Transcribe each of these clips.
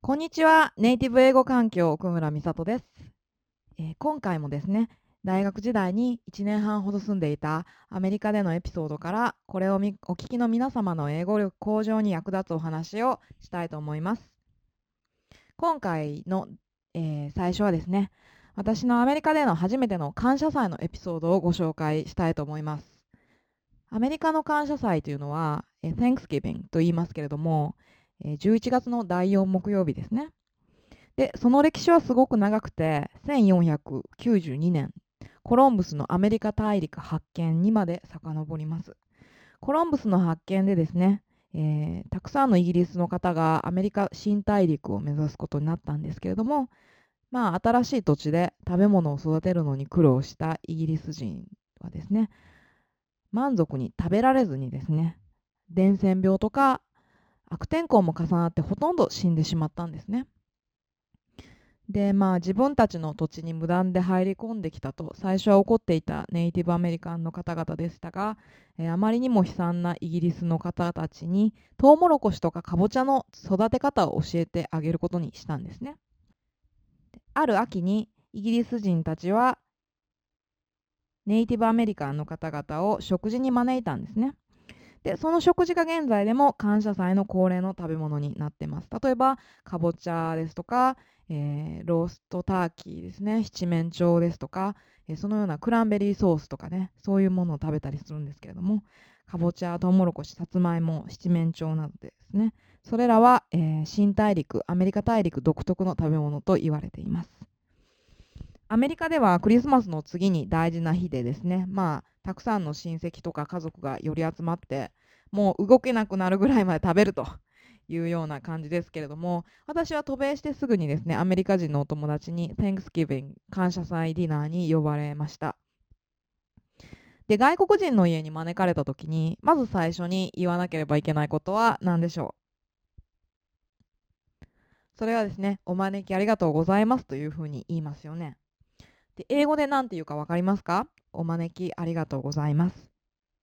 こんにちは。ネイティブ英語環境奥村美里です。今回もですね、大学時代に1年半ほど住んでいたアメリカでのエピソードから、これをお聞きの皆様の英語力向上に役立つお話をしたいと思います。今回の、最初はですね、私のアメリカでの初めての感謝祭のエピソードをご紹介したいと思います。アメリカの感謝祭というのは、Thanksgiving と言いますけれども、11月の第4木曜日ですね。で、その歴史はすごく長くて、1492年、コロンブスのアメリカ大陸発見にまで遡ります。コロンブスの発見でですね、たくさんのイギリスの方がアメリカ新大陸を目指すことになったんですけれども、新しい土地で食べ物を育てるのに苦労したイギリス人はですね、満足に食べられずにですね、伝染病とか悪天候も重なってほとんど死んでしまったんですね。で、自分たちの土地に無断で入り込んできたと最初は怒っていたネイティブアメリカンの方々でしたが、あまりにも悲惨なイギリスの方たちにトウモロコシとかカボチャの育て方を教えてあげることにしたんですね。ある秋にイギリス人たちはネイティブアメリカンの方々を食事に招いたんですね。で、その食事が現在でも感謝祭の恒例の食べ物になってます。例えば、かぼちゃですとか、ローストターキーですね、七面鳥ですとか、そのようなクランベリーソースとかね、そういうものを食べたりするんですけれども、かぼちゃ、トウモロコシ、さつまいも、七面鳥などですね、それらは、新大陸、アメリカ大陸独特の食べ物と言われています。アメリカではクリスマスの次に大事な日でですね、たくさんの親戚とか家族が寄り集まって、もう動けなくなるぐらいまで食べるというような感じですけれども、私は渡米してすぐにですね、アメリカ人のお友達に Thanksgiving 感謝祭ディナーに呼ばれました。で、外国人の家に招かれた時に、まず最初に言わなければいけないことは何でしょう。それはですね、お招きありがとうございますというふうに言いますよね。で、英語で何て言うか分かりますか？お招きありがとうございます。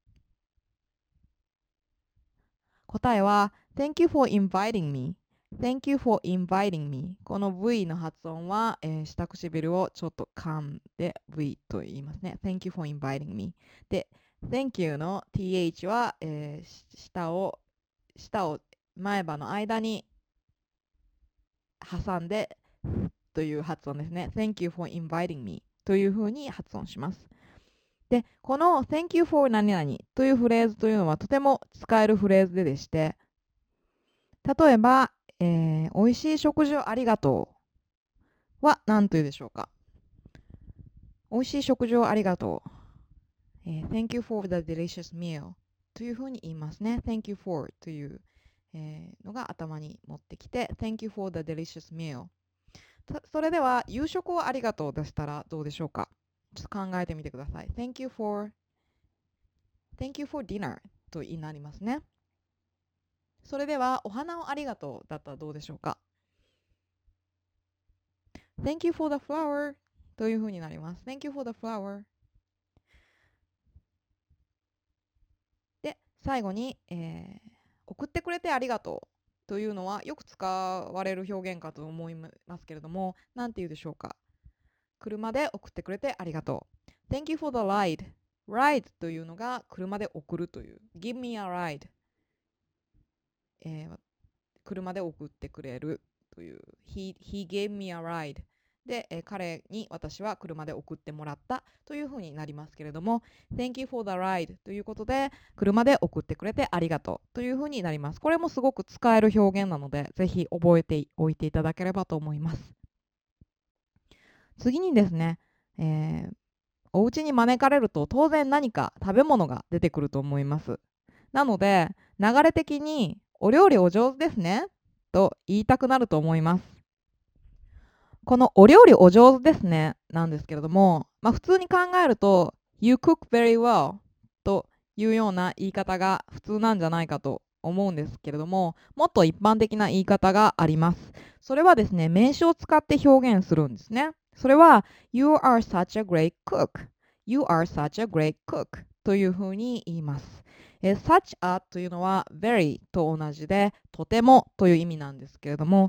答えは Thank you for inviting me. Thank you for inviting me. この V の発音は、下唇をちょっと噛んで V と言いますね。Thank you for inviting me. で、Thank you の TH は、舌を前歯の間に挟んでという発音ですね。Thank you for inviting me というふうに発音します。で、この Thank you for 何々というフレーズというのはとても使えるフレーズでして、例えば、美味しい食事をありがとうは何というでしょうか。美味しい食事をありがとう。Thank you for the delicious meal というふうに言いますね。Thank you for という、のが頭に持ってきて Thank you for the delicious meal。それでは夕食をありがとうでしたらどうでしょうか。ちょっと考えてみてください。Thank you for dinner となりますね。それではお花をありがとうだったらどうでしょうか。Thank you for the flower というふうになります。Thank you for the flower。で、最後に、送ってくれてありがとうというのはよく使われる表現かと思いますけれども、何て言うでしょうか。車で送ってくれてありがとう。Thank you for the ride。ride というのが車で送るという。Give me a ride。車で送ってくれるという。He gave me a ride。で、彼に私は車で送ってもらったというふうになりますけれども、Thank you for the ride ということで、車で送ってくれてありがとうというふうになります。これもすごく使える表現なので、ぜひ覚えておいていただければと思います。次にですね、お家に招かれると当然何か食べ物が出てくると思います。なので、流れ的にお料理お上手ですねと言いたくなると思います。このお料理お上手ですねなんですけれども、普通に考えると You cook very well というような言い方が普通なんじゃないかと思うんですけれども、もっと一般的な言い方があります。それはですね、名詞を使って表現するんですね。それは You are such a great cook。 You are such a great cook というふうに言います。such a というのは very と同じでとてもという意味なんですけれども、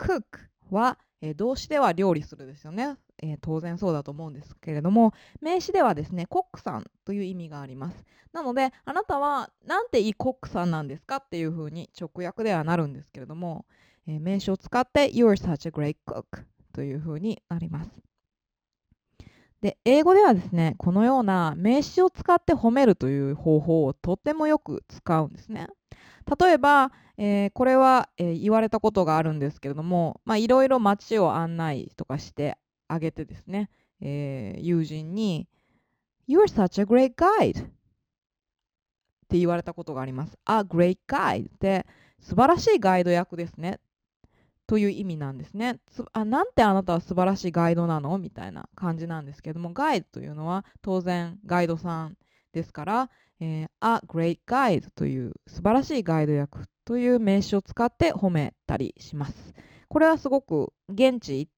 cook は、動詞では料理するですよね。当然そうだと思うんですけれども、名詞ではですね、コックさんという意味があります。なので、あなたはなんていいコックさんなんですかっていうふうに直訳ではなるんですけれども、名詞を使って You're such a great cook というふうになります。で、英語ではですね、このような名詞を使って褒めるという方法をとってもよく使うんですね。例えば、これは、言われたことがあるんですけれども、いろいろ街を案内とかしてあげてですね、友人に You're such a great guide って言われたことがあります。A great guide って素晴らしいガイド役ですねという意味なんですね。なんてあなたは素晴らしいガイドなのみたいな感じなんですけども、ガイドというのは当然ガイドさんですから、A great guide という素晴らしいガイド役という名詞を使って褒めたりします。これはすごく現地行って、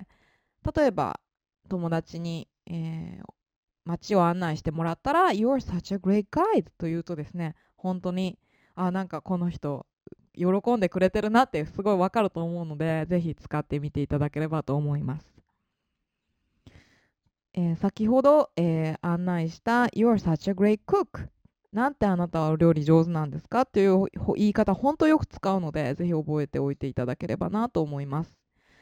例えば友達に、街を案内してもらったら You're such a great guide というとですね、本当になんかこの人喜んでくれてるなってすごいわかると思うので、ぜひ使ってみていただければと思います。先ほど、案内した You're such a great cook なんてあなたはお料理上手なんですかという言い方本当よく使うので、ぜひ覚えておいていただければなと思います。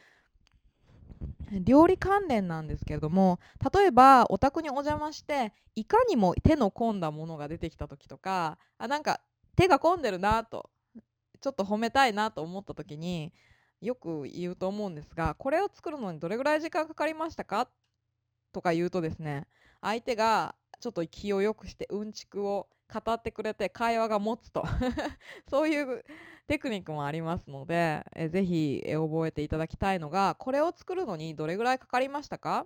料理関連なんですけれども、例えばお宅にお邪魔していかにも手の込んだものが出てきた時とか、なんか手が込んでるなとちょっと褒めたいなと思った時によく言うと思うんですが、これを作るのにどれぐらい時間かかりましたかとか言うとですね、相手がちょっと気をよくしてうんちくを語ってくれて会話が持つとそういうテクニックもありますので、ぜひ覚えていただきたいのが、これを作るのにどれぐらいかかりましたか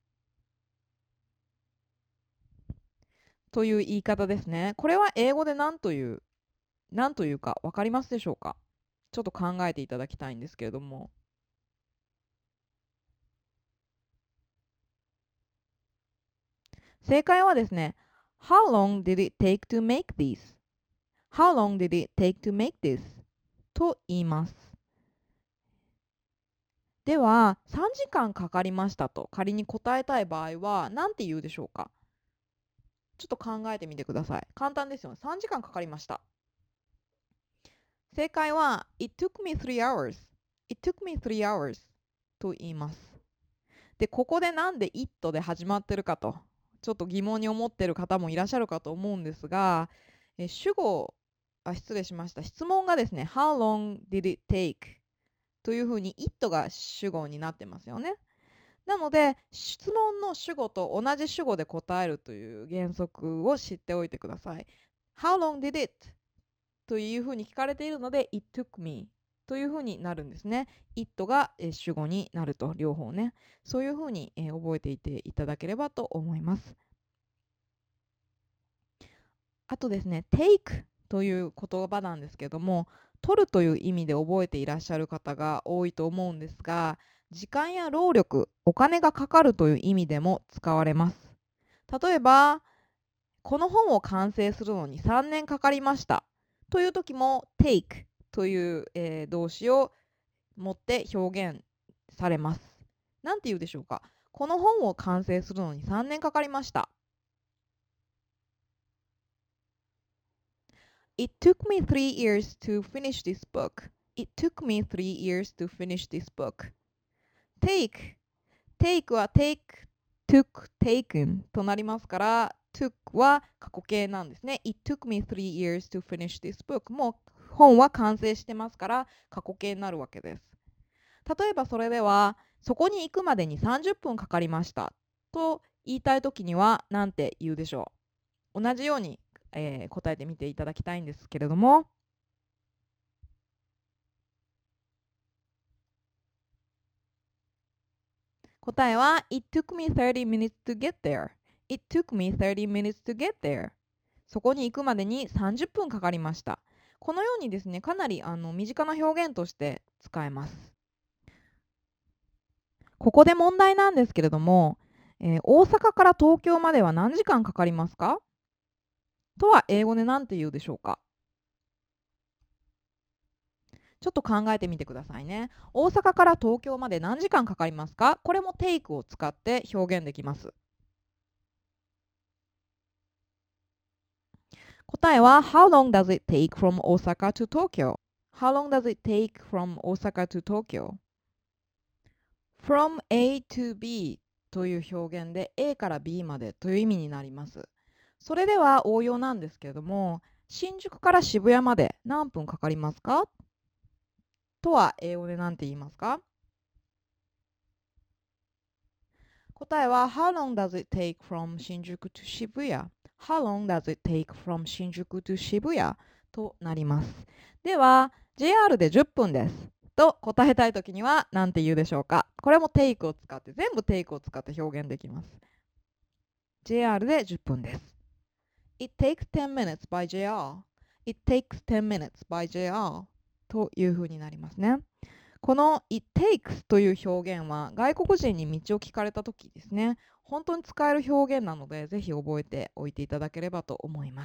という言い方ですね。これは英語で何というか分かりますでしょうか。ちょっと考えていただきたいんですけれども、正解はですね、How long did it take to make this?How long did it take to make this? と言います。では、3時間かかりましたと仮に答えたい場合は何て言うでしょうか。ちょっと考えてみてください。簡単ですよね。3時間かかりました。正解は It took me 3 hours. It took me 3 hours と言います。で、ここでなんで it で始まってるかとちょっと疑問に思っている方もいらっしゃるかと思うんですが、主語失礼しました。質問がですね、How long did it take? というふうに it が主語になってますよね。なので、質問の主語と同じ主語で答えるという原則を知っておいてください。How long did it? というふうに聞かれているので、It took me というふうになるんですね。it が主語になると、両方ね。そういうふうに覚えていていただければと思います。あとですね、take という言葉なんですけども、取るという意味で覚えていらっしゃる方が多いと思うんですが、時間や労力、お金がかかるという意味でも使われます。例えば、この本を完成するのに3年かかりましたという時も take という、動詞を持って表現されます。なんて言うでしょうか。この本を完成するのに3年かかりました。It took me 3 years to finish this book. It took me 3 years to finish this book. take は took, taken となりますから、took は過去形なんですね。It took me 3 years to finish this book. もう本は完成してますから過去形になるわけです。例えばそれでは、そこに行くまでに30分かかりましたと言いたいときには何て言うでしょう。同じように答えてみていただきたいんですけれども、答えは It took me 30 minutes to get there. It took me 30 minutes to get there. そこに行くまでに30分かかりました。このようにですね、かなり身近な表現として使えます。ここで問題なんですけれども、大阪から東京までは何時間かかりますかとは英語で何て言うでしょうか。 ちょっと考えてみてくださいね。大阪から東京まで何時間かかりますか？これも take を使って表現できます。答えは How long does it take from Osaka to Tokyo?How long does it take from Osaka to Tokyo? From A to B という表現で A から B までという意味になります。それでは応用なんですけれども、新宿から渋谷まで何分かかりますかとは英語で何て言いますか？答えは How long does it take from 新宿 to 渋谷 How long does it take from 新宿 to 渋谷となります。では JR で10分ですと答えたいときには何て言うでしょうか？これも take を使って全部 take を使って表現できます。JR で10分です。It takes 10 minutes by JR It takes 10 minutes by JR というふうになりますね。この It takes という表現は外国人に道を聞かれたときですね、本当に使える表現なのでぜひ覚えておいていただければと思います。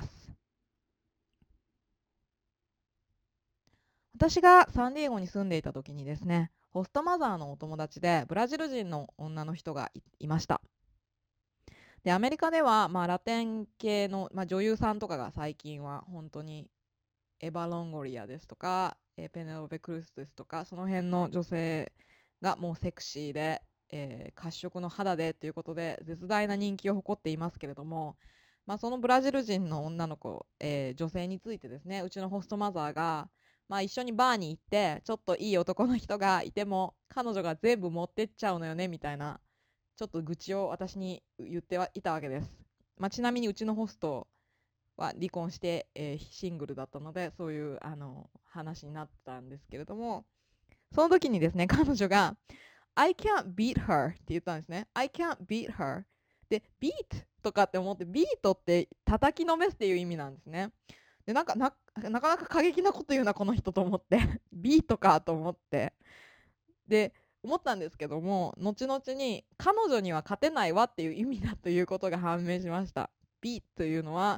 私がサンディエゴに住んでいた時にですね、ホストマザーのお友達でブラジル人の女の人が いました。で、アメリカでは、ラテン系の、女優さんとかが最近は本当にエヴァ・ロンゴリアですとか、ペネロペ・クルスですとか、その辺の女性がもうセクシーで、褐色の肌でということで絶大な人気を誇っていますけれども、そのブラジル人の女の子、女性についてですね、うちのホストマザーが、一緒にバーに行ってちょっといい男の人がいても彼女が全部持ってっちゃうのよねみたいなちょっと愚痴を私に言ってはいたわけです。ちなみにうちのホストは離婚して、シングルだったのでそういう話になったんですけれども、その時にですね、彼女が I can't beat her って言ったんですね。I can't beat her で beat とかって思って、ビートって叩きのめすっていう意味なんですね。でなかなか過激なこと言うなこの人と思ってビートかと思ってで思ったんですけども、後々に彼女には勝てないわっていう意味だということが判明しました。ビートというのは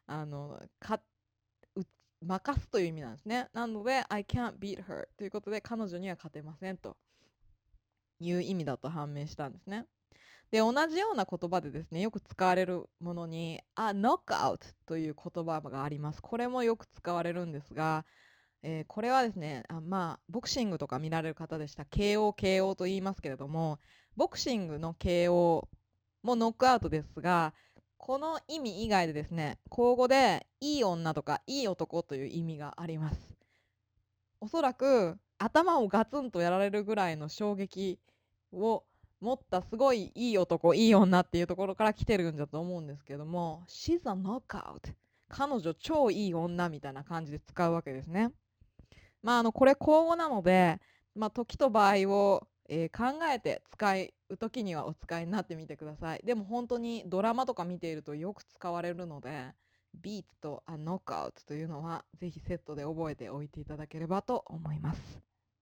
任すという意味なんですね。なので I can't beat her ということで彼女には勝てませんという意味だと判明したんですね。で、同じような言葉でですね、よく使われるものにノックアウトという言葉があります。これもよく使われるんですが、これはですね、ボクシングとか見られる方でしたら KO と言いますけれども、ボクシングの KO もノックアウトですが、この意味以外でですね、口語でいい女とかいい男という意味があります。おそらく頭をガツンとやられるぐらいの衝撃を持ったすごいいい男いい女っていうところから来てるんだと思うんですけども、 She's a knockout 彼女超いい女みたいな感じで使うわけですね。これ口語なので、時と場合を、考えて使う時にはお使いになってみてください。でも本当にドラマとか見ているとよく使われるので、ビートとノックアウトというのはぜひセットで覚えておいていただければと思います。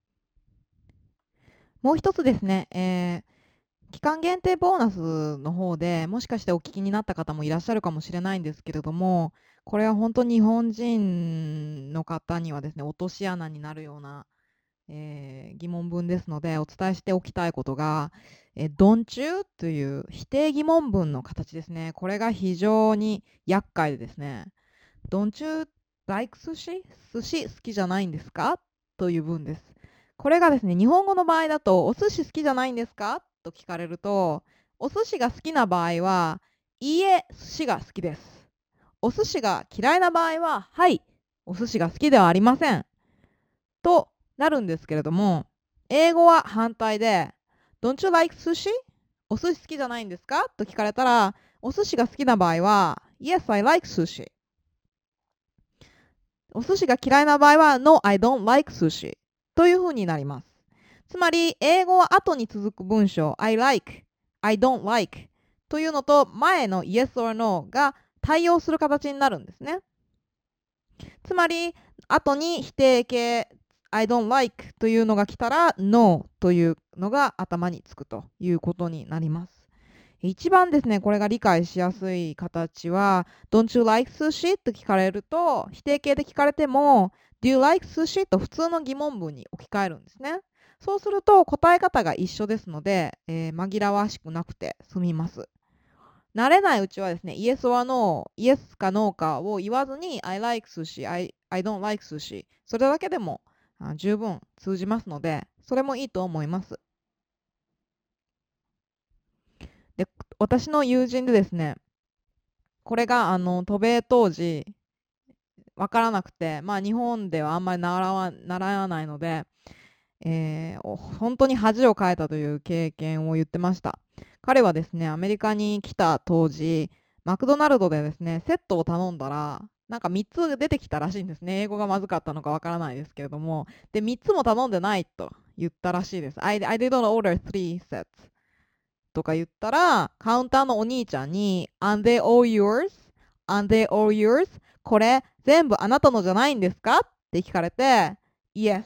もう一つですね、期間限定ボーナスの方でもしかしてお聞きになった方もいらっしゃるかもしれないんですけれども、これは本当に日本人の方にはですね、落とし穴になるような、疑問文ですのでお伝えしておきたいことが、don't you という否定疑問文の形ですね。これが非常に厄介でですね、don't you like 寿司好きじゃないんですかという文です。これがですね、日本語の場合だとお寿司好きじゃないんですかと聞かれると、お寿司が好きな場合は、いいえ、寿司が好きです。お寿司が嫌いな場合は、はい、お寿司が好きではありません。となるんですけれども、英語は反対で、Don't you like sushi? お寿司好きじゃないんですかと聞かれたら、お寿司が好きな場合は、Yes, I like sushi。お寿司が嫌いな場合は No, I don't like sushi という風になります。つまり英語は後に続く文章 I like, I don't like というのと前の Yes or No が対応する形になるんですね。つまり後に否定形 I don't like というのが来たら No というのが頭につくということになります。 一番ですね、これが理解しやすい形は、Don't you like sushi? と聞かれると、否定形で聞かれても、Do you like sushi? と普通の疑問文に置き換えるんですね。そうすると答え方が一緒ですので、紛らわしくなくて済みます。慣れないうちはですね、Yes or No、Yes か No かを言わずに、I like sushi、I don't like sushi。それだけでも十分通じますので、それもいいと思います。で、私の友人でですね、これが渡米当時わからなくて、日本ではあんまり習わないので、本当に恥をかいたという経験を言ってました。彼はですね、アメリカに来た当時、マクドナルドでですね、セットを頼んだら、なんか3つ出てきたらしいんですね。英語がまずかったのかわからないですけれども。で、3つも頼んでないと言ったらしいです。I didn't order 3 sets とか言ったら、カウンターのお兄ちゃんに、And they all yours? And they all yours? これ全部あなたのじゃないんですかって聞かれて、Yes。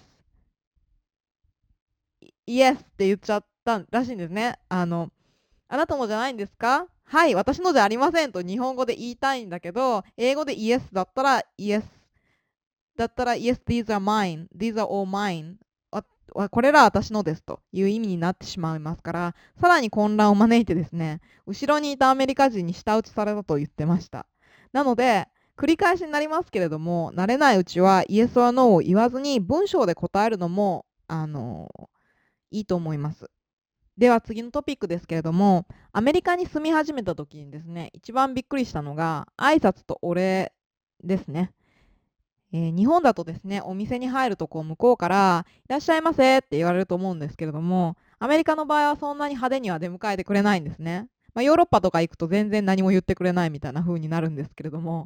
イエスって言っちゃったらしいんですね。あなたのじゃないんですか？はい、私のじゃありませんと日本語で言いたいんだけど、英語でイエスだったらイエスだったら Yes, these are mine, these are all mine。これら私のですという意味になってしまいますから、さらに混乱を招いてですね、後ろにいたアメリカ人に舌打ちされたと言ってました。なので、繰り返しになりますけれども、慣れないうちは Yes or No を言わずに文章で答えるのも、いいと思います。では次のトピックですけれども、アメリカに住み始めた時にですね、一番びっくりしたのが挨拶とお礼ですね。日本だとですね、お店に入ると向こうからいらっしゃいませって言われると思うんですけれども、アメリカの場合はそんなに派手には出迎えてくれないんですね。ヨーロッパとか行くと全然何も言ってくれないみたいな風になるんですけれども、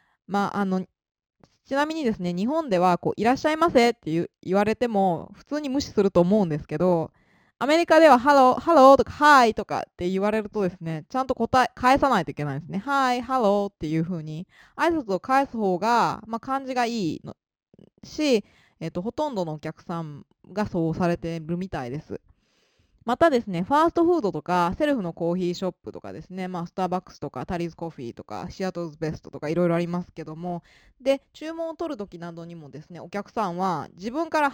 ちなみにですね、日本ではいらっしゃいませって言われても普通に無視すると思うんですけど、アメリカではハロー、ハローとかハイとかって言われるとですね、ちゃんと返さないといけないんですね。ハイ、ハローっていう風に挨拶を返す方が、感じがいいのし、ほとんどのお客さんがそうされているみたいです。またですね、ファーストフードとか、セルフのコーヒーショップとかですね、スターバックスとか、タリーズコーヒーとか、シアトルズベストとかいろいろありますけども、で、注文を取るときなどにもですね、お客さんは自分から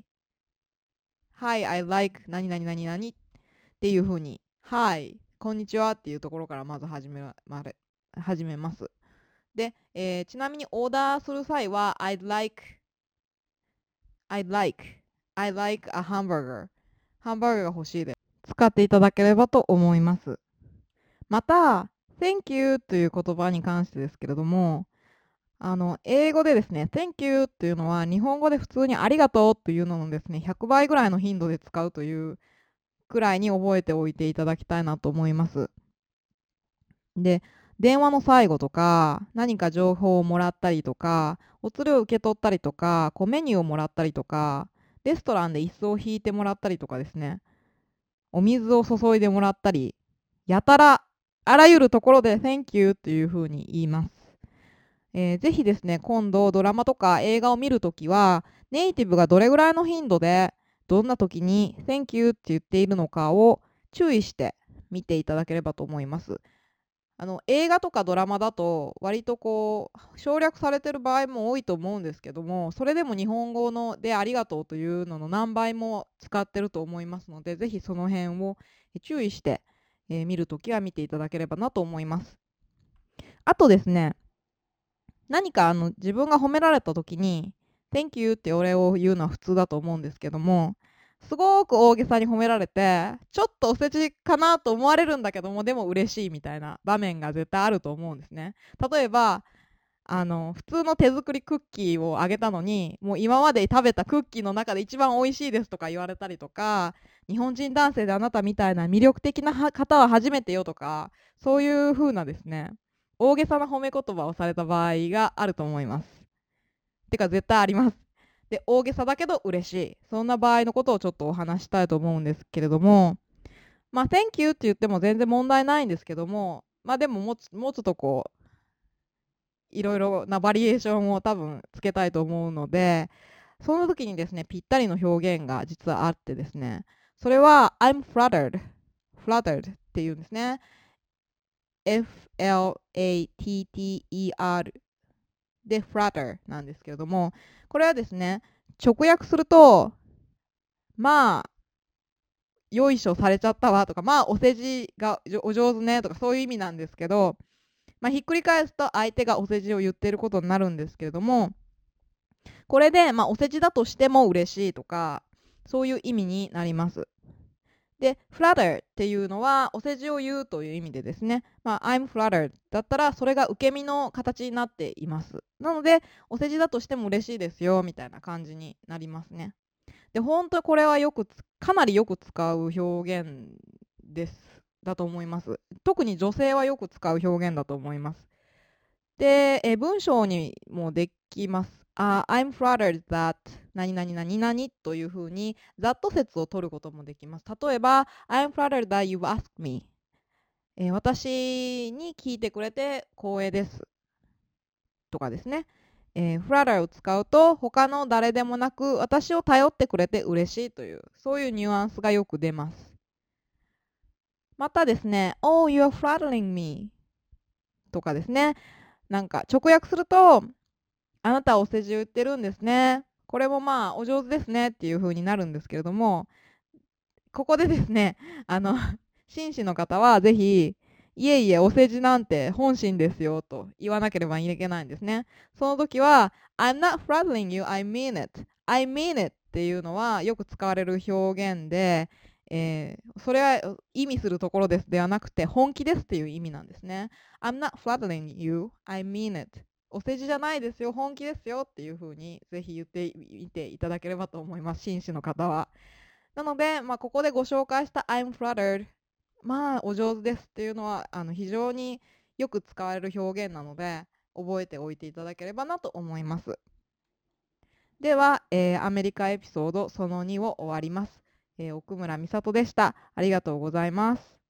Hi、Hi, I like 何々何々っていう風に、Hi、こんにちはっていうところからまず始めます。で、ちなみにオーダーする際は、I like a hamburger。ハンバーガーが欲しいです。使っていただければと思います。また、Thank you という言葉に関してですけれども、英語でですね、Thank you っていうのは日本語で普通にありがとうというののですね、100倍ぐらいの頻度で使うというくらいに覚えておいていただきたいなと思います。で、電話の最後とか、何か情報をもらったりとか、お釣りを受け取ったりとか、メニューをもらったりとか、レストランで椅子を引いてもらったりとかですね、お水を注いでもらったり、やたらあらゆるところで Thank you というふうに言います。ぜひですね、今度ドラマとか映画を見るときは、ネイティブがどれぐらいの頻度で、どんな時に Thank you って言っているのかを注意して見ていただければと思います。映画とかドラマだと割と省略されてる場合も多いと思うんですけども、それでも日本語のでありがとうというのの何倍も使ってると思いますので、ぜひその辺を注意して、見るときは見ていただければなと思います。あとですね、何か自分が褒められたときに Thank you ってお礼を言うのは普通だと思うんですけども、すごく大げさに褒められてちょっとお世辞かなと思われるんだけども、でも嬉しいみたいな場面が絶対あると思うんですね。例えば普通の手作りクッキーをあげたのに、もう今まで食べたクッキーの中で一番美味しいですとか言われたりとか、日本人男性であなたみたいな魅力的な方は初めてよとか、そういう風なですね、大げさな褒め言葉をされた場合があると思います。てか絶対あります。で、大げさだけど嬉しい。そんな場合のことをちょっとお話したいと思うんですけれども、Thank you って言っても全然問題ないんですけども、でももうちょっといろいろなバリエーションを多分つけたいと思うので、その時にですね、ぴったりの表現が実はあってですね、それは I'm flattered っっていうんですね。flatter で flatter なんですけれども、これはですね、直訳すると、まあ、よいしょされちゃったわとか、まあ、お世辞がお上手ねとか、そういう意味なんですけど、ひっくり返すと相手がお世辞を言っていることになるんですけれども、これで、お世辞だとしても嬉しいとか、そういう意味になります。で、flatter っていうのはお世辞を言うという意味でですね、I'm flattered だったらそれが受け身の形になっています。なので、お世辞だとしても嬉しいですよみたいな感じになりますね。で、本当にこれはかなりよく使う表現だと思います。特に女性はよく使う表現だと思います。で、文章にもできます。I'm flattered that 何々何々というふうに that 説を取ることもできます。例えば I'm flattered that you asked me、私に聞いてくれて光栄ですとかですね。flatter を使うと他の誰でもなく私を頼ってくれて嬉しいというそういうニュアンスがよく出ます。またですね Oh, you're flattering me とかですね。なんか直訳するとあなたはお世辞を言ってるんですね。これもお上手ですねっていう風になるんですけれども、ここでですね、紳士の方はぜひ、いえいえ、お世辞なんて本心ですよと言わなければいけないんですね。その時は、I'm not flattering you, I mean it. I mean it っていうのはよく使われる表現で、それは意味するところですではなくて、本気ですっていう意味なんですね。I'm not flattering you, I mean it. お世辞じゃないですよ、本気ですよっていう風にぜひ言ってみていただければと思います、紳士の方は。なので、ここでご紹介した I'm flattered、お上手ですっていうのは非常によく使われる表現なので、覚えておいていただければなと思います。では、アメリカエピソードその2を終わります。奥村美里でした。ありがとうございます。